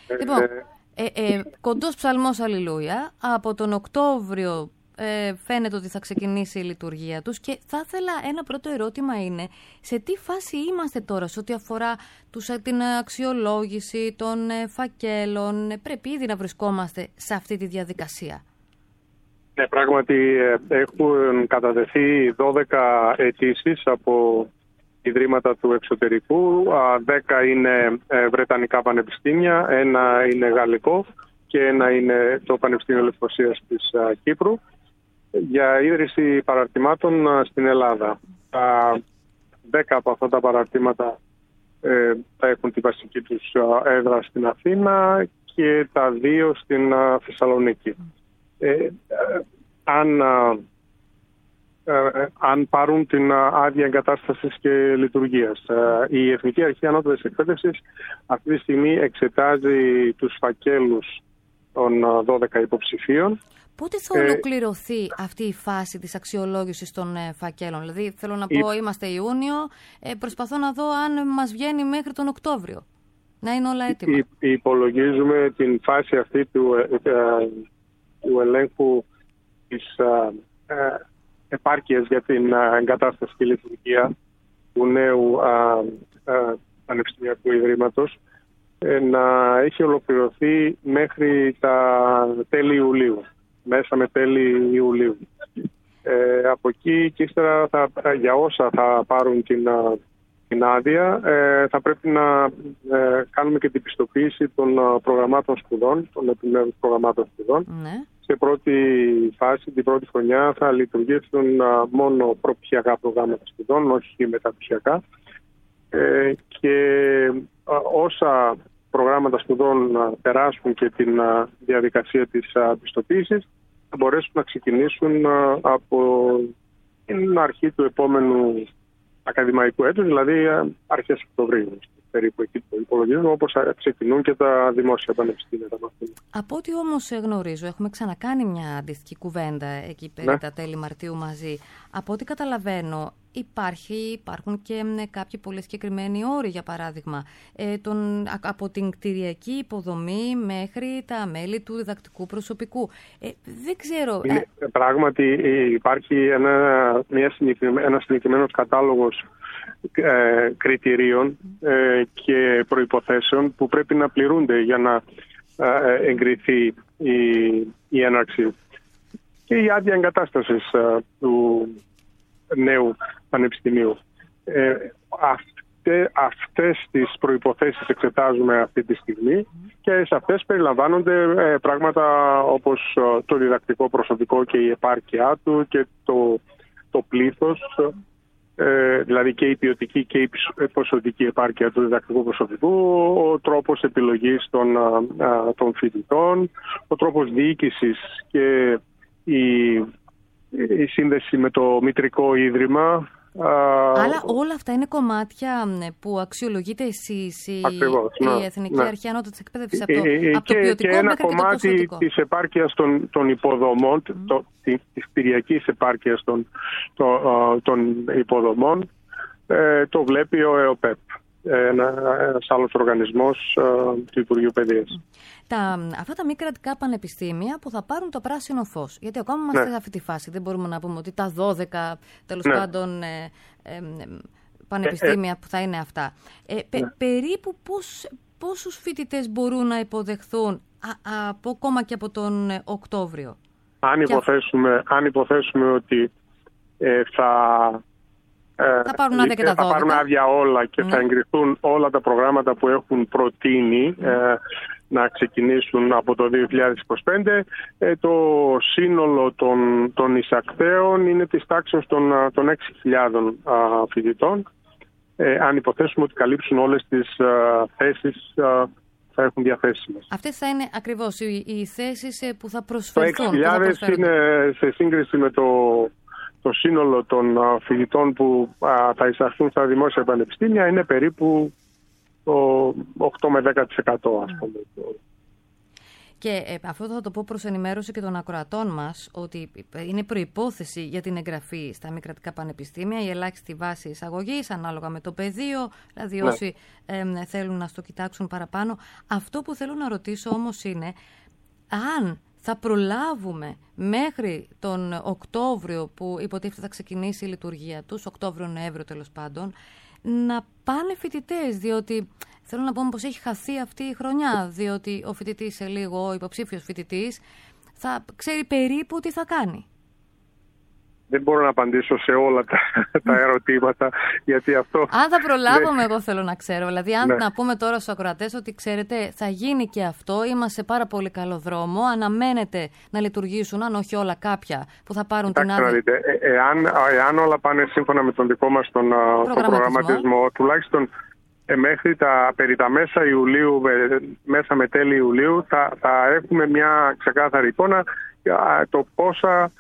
Speaker 3: Λοιπόν, ε, ε, κοντός ψαλμός αλληλούια, από τον Οκτώβριο ε, φαίνεται ότι θα ξεκινήσει η λειτουργία τους και θα ήθελα ένα πρώτο ερώτημα είναι σε τι φάση είμαστε τώρα σε ό,τι αφορά τους, την αξιολόγηση των ε, φακέλων, πρέπει ήδη να βρισκόμαστε σε αυτή τη διαδικασία.
Speaker 8: Ναι, πράγματι έχουν κατατεθεί δώδεκα αιτήσεις από ιδρύματα του εξωτερικού, δέκα είναι βρετανικά πανεπιστήμια, ένα είναι γαλλικό και ένα είναι το Πανεπιστήμιο Λευκοσίας της Κύπρου για ίδρυση παραρτημάτων στην Ελλάδα. δέκα από αυτά τα παραρτήματα θα έχουν την βασική τους έδρα στην Αθήνα και τα δύο στην Θεσσαλονίκη. Ε, αν, ε, αν πάρουν την άδεια εγκατάστασης και λειτουργίας. Ε, η Εθνική Αρχή Ανώτατης Εκπαίδευσης αυτή τη στιγμή εξετάζει τους φακέλους των δώδεκα υποψηφίων.
Speaker 3: Πότε θα ολοκληρωθεί ε, αυτή η φάση της αξιολόγησης των ε, φακέλων? Δηλαδή θέλω να πω, η... είμαστε Ιούνιο, ε, προσπαθώ να δω αν μας βγαίνει μέχρι τον Οκτώβριο. Να είναι όλα έτοιμα.
Speaker 8: Υ, υπολογίζουμε την φάση αυτή του ε, ε, του ελέγχου της ε, ε, επάρκειας για την ε, εγκατάσταση και λειτουργία του νέου ε, ε, Πανεπιστημιακού Ιδρύματος ε, να έχει ολοκληρωθεί μέχρι τα τέλη Ιουλίου, μέσα με τέλη Ιουλίου. Ε, από εκεί και ύστερα θα, για όσα θα πάρουν την, την άδεια ε, θα πρέπει να ε, κάνουμε και την πιστοποίηση των προγραμμάτων σπουδών, των επιμέρους προγραμμάτων σπουδών.
Speaker 3: Ναι.
Speaker 8: Σε πρώτη φάση, την πρώτη χρονιά, θα λειτουργήσουν μόνο προπτυχιακά προγράμματα σπουδών, όχι μεταπτυχιακά. Ε, και όσα προγράμματα σπουδών περάσουν και την διαδικασία της πιστοποίησης, θα μπορέσουν να ξεκινήσουν από την αρχή του επόμενου ακαδημαϊκού έτους, δηλαδή αρχές Οκτωβρίου. Περίπου εκεί το υπολογίζουμε, όπως ξεκινούν και τα δημόσια πανεπιστήμια.
Speaker 3: Από ό,τι όμως γνωρίζω, έχουμε ξανακάνει μια αντίστοιχη κουβέντα εκεί περί ναι. τα τέλη Μαρτίου μαζί. Από ό,τι καταλαβαίνω, υπάρχει, υπάρχουν και κάποιοι πολύ συγκεκριμένοι όροι, για παράδειγμα, ε, τον, από την κτηριακή υποδομή μέχρι τα μέλη του διδακτικού προσωπικού. Ε, δεν ξέρω...
Speaker 8: Είναι, ε... Πράγματι υπάρχει ένα, μια ένας συγκεκριμένος κατάλογος ε, κριτηρίων ε, και προϋποθέσεων που πρέπει να πληρούνται για να ε, εγκριθεί η, η έναρξη και η άδεια εγκατάστασης ε, του νέου πανεπιστημίου. Ε, αυτε, αυτές τις προϋποθέσεις εξετάζουμε αυτή τη στιγμή και σε αυτές περιλαμβάνονται ε, πράγματα όπως ε, το διδακτικό προσωπικό και η επάρκειά του και το, το πλήθος, ε, δηλαδή και η ποιοτική και η ποσοτική επάρκεια του διδακτικού προσωπικού, ο τρόπος επιλογής των, ε, των φοιτητών, ο τρόπος διοίκησης και η η σύνδεση με το μητρικό ίδρυμα.
Speaker 3: Αλλά όλα αυτά είναι κομμάτια που αξιολογείτε εσείς, η,
Speaker 8: Ακριβώς, ναι,
Speaker 3: η Εθνική
Speaker 8: ναι.
Speaker 3: Αρχή Ανώτατης Εκπαίδευσης, από το,
Speaker 8: ε,
Speaker 3: από το
Speaker 8: και,
Speaker 3: ποιοτικό
Speaker 8: και ένα
Speaker 3: μέχρι
Speaker 8: κομμάτι
Speaker 3: και το
Speaker 8: της επάρκειας των, των υποδομών, mm. το, της κτηριακής επάρκειας των, το, των υποδομών, ε, το βλέπει ο ΕΟΠΕΠ, ένα, ένας άλλος οργανισμός ε, του Υπουργείου Παιδείας.
Speaker 3: Τα, αυτά τα μη κρατικά πανεπιστήμια που θα πάρουν το πράσινο φως. Γιατί ακόμα είμαστε ναι. σε αυτή τη φάση. Δεν μπορούμε να πούμε ότι τα δώδεκα τέλος ναι. πάντων ε, ε, ε, πανεπιστήμια ε, ε, που θα είναι αυτά. Ε, πε, ναι. Περίπου πώς, πόσους φοιτητές μπορούν να υποδεχθούν α, α, από, ακόμα και από τον ε, Οκτώβριο.
Speaker 8: Αν υποθέσουμε, α... αν υποθέσουμε ότι ε, θα...
Speaker 3: Θα πάρουν άδεια και τα δώδεκα.
Speaker 8: Θα πάρουν άδεια όλα και ναι. θα εγκριθούν όλα τα προγράμματα που έχουν προτείνει mm. ε, να ξεκινήσουν από το δύο χιλιάδες είκοσι πέντε. Ε, το σύνολο των, των εισακτέων είναι της τάξης των, των έξι χιλιάδων α, φοιτητών. Ε, αν υποθέσουμε ότι καλύψουν όλες τις α, θέσεις α, θα έχουν διαθέσιμες.
Speaker 3: Αυτές θα είναι ακριβώς οι, οι θέσεις που θα προσφερθούν.
Speaker 8: Το έξι χιλιάδες είναι σε σύγκριση με το... το σύνολο των φοιτητών που α, θα εισαχθούν στα δημόσια πανεπιστήμια είναι περίπου το οκτώ με δέκα τοις εκατό, ας πούμε.
Speaker 3: Και ε, αυτό θα το πω προς ενημέρωση και των ακροατών μας, ότι είναι προϋπόθεση για την εγγραφή στα μη κρατικά πανεπιστήμια η ελάχιστη βάση εισαγωγής, ανάλογα με το πεδίο, δηλαδή ναι. όσοι ε, θέλουν να στο κοιτάξουν παραπάνω. Αυτό που θέλω να ρωτήσω όμως είναι, αν θα προλάβουμε μέχρι τον Οκτώβριο, που υποτίθεται θα ξεκινήσει η λειτουργία τους, Οκτώβριο-Νοέμβριο τέλος πάντων, να πάνε φοιτητές, διότι θέλω να πω πως έχει χαθεί αυτή η χρονιά, διότι ο φοιτητής σε λίγο, ο υποψήφιος φοιτητής, θα ξέρει περίπου τι θα κάνει.
Speaker 8: Δεν μπορώ να απαντήσω σε όλα τα, τα ερωτήματα, γιατί αυτό...
Speaker 3: Αν θα προλάβουμε, εγώ θέλω να ξέρω. Δηλαδή, αν ναι. να πούμε τώρα στους ακροατές ότι, ξέρετε, θα γίνει και αυτό, είμαστε σε πάρα πολύ καλό δρόμο, αναμένεται να λειτουργήσουν, αν όχι όλα, κάποια που θα πάρουν
Speaker 8: Κοιτάξτε,
Speaker 3: την άδεια.
Speaker 8: Να δείτε, ε, εάν, εάν όλα πάνε σύμφωνα με τον δικό μας τον προγραμματισμό, τον προγραμματισμό τουλάχιστον ε, μέχρι τα, περί τα μέσα Ιουλίου, με, μέσα με τέλη Ιουλίου, θα, θα έχουμε μια ξεκάθαρη εικόνα για το πόσα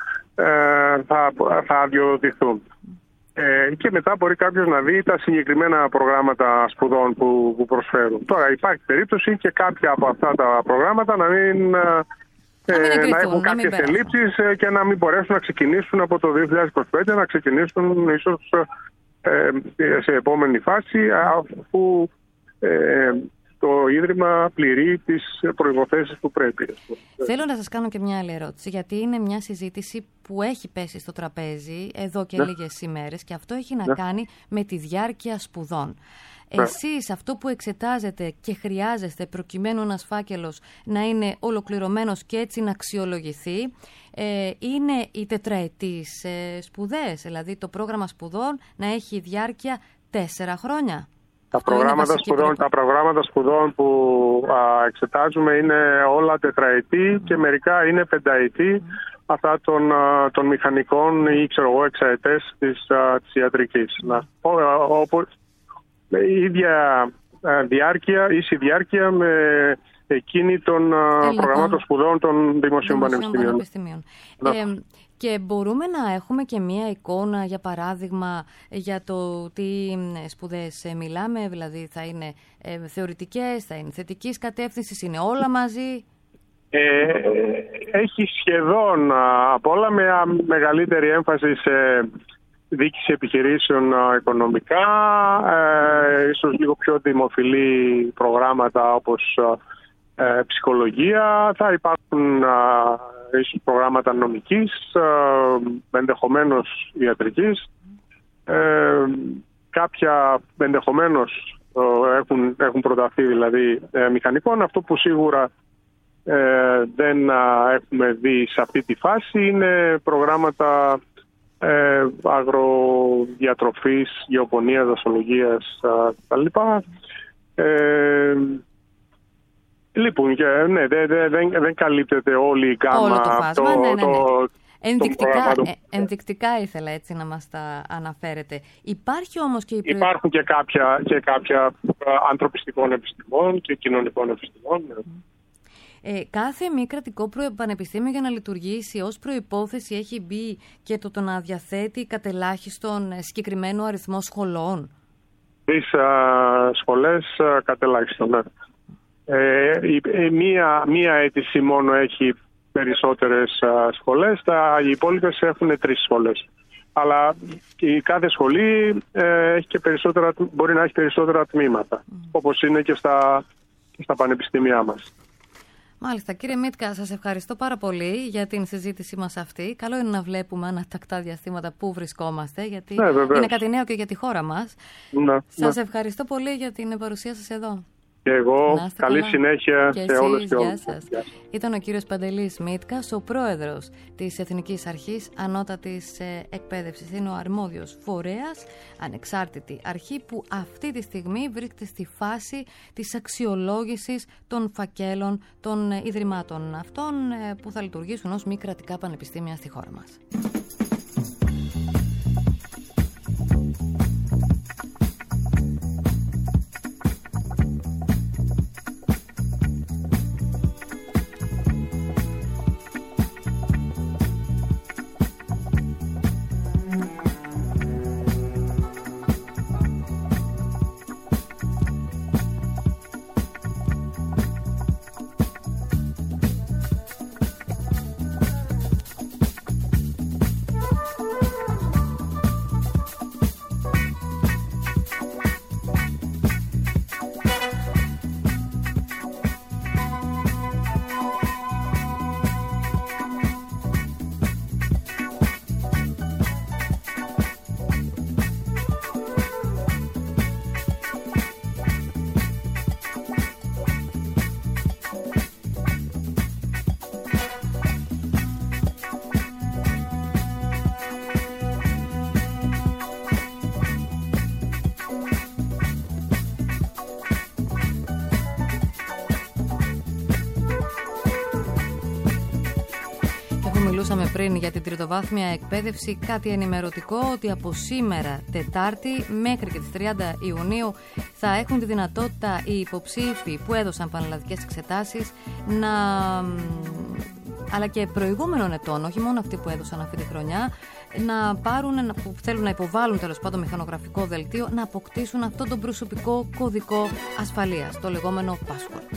Speaker 8: θα, θα αδειοδοτηθούν. Ε, και μετά μπορεί κάποιος να δει τα συγκεκριμένα προγράμματα σπουδών που, που προσφέρουν. Τώρα υπάρχει περίπτωση και κάποια από αυτά τα προγράμματα να μην, να ε, να έχουν κάποιες ελλείψεις και να μην μπορέσουν να ξεκινήσουν από το δύο χιλιάδες είκοσι πέντε, να ξεκινήσουν ίσως ε, σε επόμενη φάση, αφού ε, το Ίδρυμα πληρεί τις προϋποθέσεις που πρέπει.
Speaker 3: Θέλω να σας κάνω και μια άλλη ερώτηση, γιατί είναι μια συζήτηση που έχει πέσει στο τραπέζι εδώ και ναι. λίγες ημέρες, και αυτό έχει να ναι. κάνει με τη διάρκεια σπουδών. Ναι. Εσείς αυτό που εξετάζετε και χρειάζεστε προκειμένου ένας φάκελος να είναι ολοκληρωμένος και έτσι να αξιολογηθεί, ε, είναι οι τετραετής ε, σπουδές, δηλαδή το πρόγραμμα σπουδών να έχει διάρκεια τέσσερα χρόνια.
Speaker 8: Τα προγράμματα, σπουδών, τα προγράμματα σπουδών που α, εξετάζουμε είναι όλα τετραετή και μερικά είναι πενταετή, mm. αυτά των, α, των μηχανικών ή ξέρω εγώ εξαετές της, α, της ιατρικής. Να, όπου, με ίδια α, διάρκεια, ίση διάρκεια με εκείνη των α, προγραμμάτων σπουδών των δημοσίων πανεπιστημίων.
Speaker 3: πανεπιστημίων. Ε, Και μπορούμε να έχουμε και μία εικόνα, για παράδειγμα, για το τι σπουδές μιλάμε, δηλαδή θα είναι ε, θεωρητικές, θα είναι θετικής κατεύθυνσης, είναι όλα μαζί.
Speaker 8: Ε, έχει σχεδόν από όλα με μεγαλύτερη έμφαση σε διοίκηση επιχειρήσεων οικονομικά, ε, ίσως λίγο πιο δημοφιλή προγράμματα όπως ε, ψυχολογία, θα υπάρχουν ίσως προγράμματα νομικής, ενδεχομένως ιατρικής. Ε, κάποια ενδεχομένως έχουν, έχουν προταθεί δηλαδή ε, μηχανικών. Αυτό που σίγουρα ε, δεν α, έχουμε δει σε αυτή τη φάση είναι προγράμματα ε, αγροδιατροφής, γεωπονίας, δασολογίας κτλ. Ε, Λοιπόν, ναι, δεν, δεν, δεν καλύπτεται όλη η γκάμα.
Speaker 3: Όλο το φάσμα,
Speaker 8: το,
Speaker 3: ναι, ναι, ναι.
Speaker 8: Το,
Speaker 3: ενδεικτικά,
Speaker 8: το
Speaker 3: ε, ενδεικτικά ήθελα έτσι να μας τα αναφέρετε. Υπάρχει όμως και η προ...
Speaker 8: Υπάρχουν και κάποια, και κάποια ανθρωπιστικών επιστημών και κοινωνικών επιστημών. Ναι.
Speaker 3: Ε, κάθε μη κρατικό πανεπιστήμιο για να λειτουργήσει ως προϋπόθεση έχει μπει και το, το να διαθέτει κατελάχιστον συγκεκριμένο αριθμό σχολών. Τρεις
Speaker 8: σχολές κατελάχιστον, ναι. Ε, η, η, μία, μία αίτηση μόνο έχει περισσότερες α, σχολές, τα, οι υπόλοιπες έχουν τρεις σχολές. Αλλά η κάθε σχολή ε, έχει και περισσότερα, μπορεί να έχει περισσότερα τμήματα, mm. όπως είναι και στα, και στα πανεπιστήμια μας.
Speaker 3: Μάλιστα. Κύριε Μίτκα, σας ευχαριστώ πάρα πολύ για την συζήτησή μας αυτή. Καλό είναι να βλέπουμε ανατακτά διαστήματα πού βρισκόμαστε, γιατί ναι, είναι κάτι νέο και για τη χώρα μας. Ναι, σας ναι. ευχαριστώ πολύ για την παρουσία σας εδώ.
Speaker 8: Και εγώ, καλή καλά. συνέχεια
Speaker 3: και
Speaker 8: σε
Speaker 3: εσείς,
Speaker 8: όλες και όλους.
Speaker 3: Γεια σας. Γεια σας. Ήταν ο κύριος Παντελής Μίτκας, ο πρόεδρος της Εθνικής Αρχής Ανώτατης Εκπαίδευσης. Είναι ο αρμόδιος φορέας, ανεξάρτητη αρχή, που αυτή τη στιγμή βρίσκεται στη φάση της αξιολόγησης των φακέλων των ιδρυμάτων αυτών που θα λειτουργήσουν ως μη κρατικά πανεπιστήμια στη χώρα μας. παρακολούσαμε πριν για την τριτοβάθμια εκπαίδευση, κάτι ενημερωτικό ότι από σήμερα Τετάρτη μέχρι και τις τριάντα Ιουνίου θα έχουν τη δυνατότητα οι υποψήφοι που έδωσαν πανελλαδικές εξετάσεις να... αλλά και προηγούμενων ετών, όχι μόνο αυτοί που έδωσαν αυτή τη χρονιά, να πάρουν, που θέλουν να υποβάλουν τέλος πάντων μηχανογραφικό δελτίο, να αποκτήσουν αυτό τον προσωπικό κωδικό ασφαλείας, το λεγόμενο password.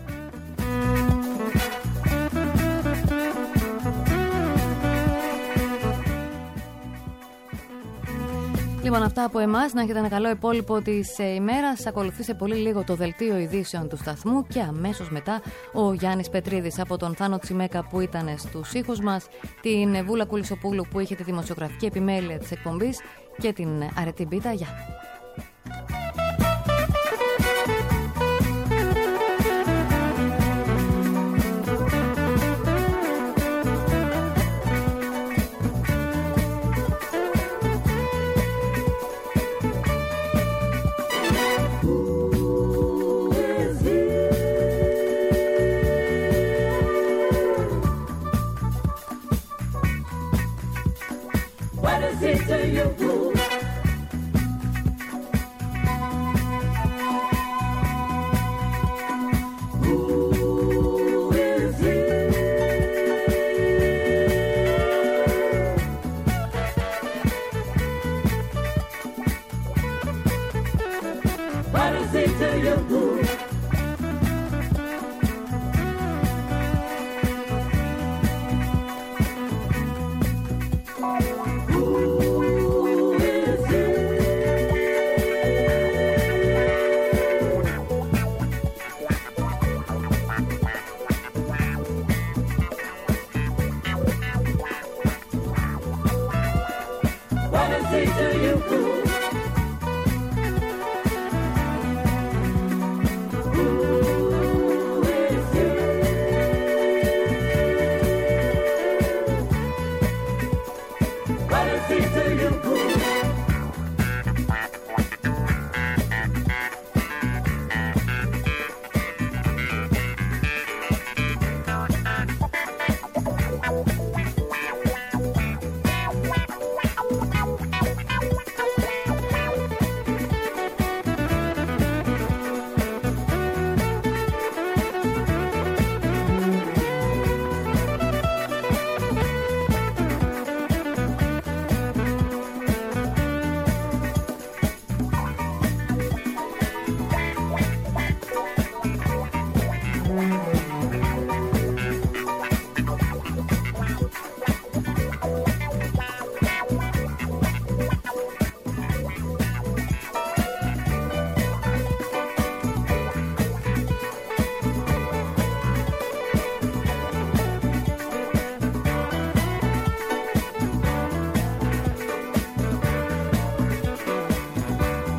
Speaker 3: Λοιπόν, αυτά από εμάς. Να έχετε ένα καλό υπόλοιπο της ημέρας. Ακολουθεί σε πολύ λίγο το δελτίο ειδήσεων του σταθμού και αμέσως μετά ο Γιάννης Πετρίδης από τον Θάνο Τσιμέκα που ήταν στους ήχους μας, την Βούλα Κουλισοπούλου που είχε τη δημοσιογραφική επιμέλεια της εκπομπής και την Αρετή Μπίτα. Γεια!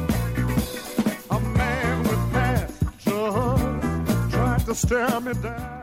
Speaker 9: Stare me down.